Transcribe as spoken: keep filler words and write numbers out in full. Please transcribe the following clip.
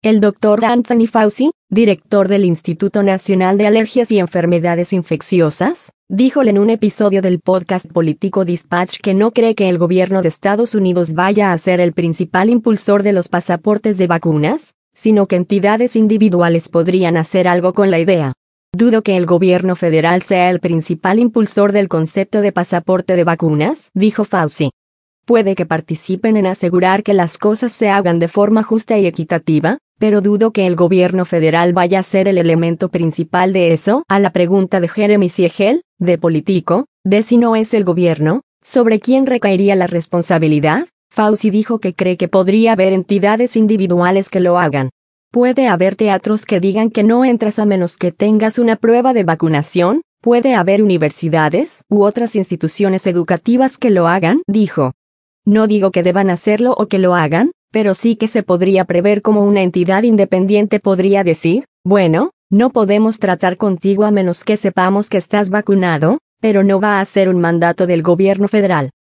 El doctor Anthony Fauci, director del Instituto Nacional de Alergias y Enfermedades Infecciosas, dijo en un episodio del podcast político Dispatch que no cree que el gobierno de Estados Unidos vaya a ser el principal impulsor de los pasaportes de vacunas, sino que entidades individuales podrían hacer algo con la idea. Dudo que el gobierno federal sea el principal impulsor del concepto de pasaporte de vacunas, dijo Fauci. Puede que participen en asegurar que las cosas se hagan de forma justa y equitativa, pero dudo que el gobierno federal vaya a ser el elemento principal de eso. A la pregunta de Jeremy Siegel, de Politico, de si no es el gobierno, ¿sobre quién recaería la responsabilidad?, Fauci dijo que cree que podría haber entidades individuales que lo hagan. Puede haber teatros que digan que no entras a menos que tengas una prueba de vacunación, puede haber universidades u otras instituciones educativas que lo hagan, dijo. No digo que deban hacerlo o que lo hagan, pero sí que se podría prever como una entidad independiente podría decir, bueno, no podemos tratar contigo a menos que sepamos que estás vacunado, pero no va a ser un mandato del gobierno federal.